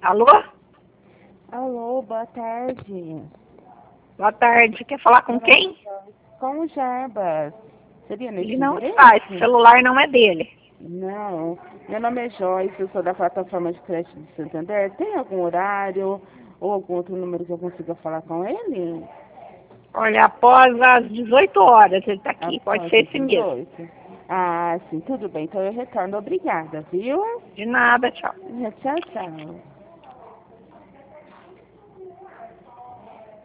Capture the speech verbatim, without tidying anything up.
Alô? Alô, boa tarde. Boa tarde. Quer falar com quem? Com o Jarbas. Seria nesse Ele não endereço? está, esse celular não é dele. Não. Meu nome é Joyce, eu sou da plataforma de crédito de Santander. Tem algum horário ou algum outro número que eu consiga falar com ele? Olha, após as dezoito horas ele está aqui. Pode Após ser as esse mesmo. dezoito? Ah, sim, tudo bem. Então eu retorno. Obrigada, viu? De nada, tchau. Tchau, tchau.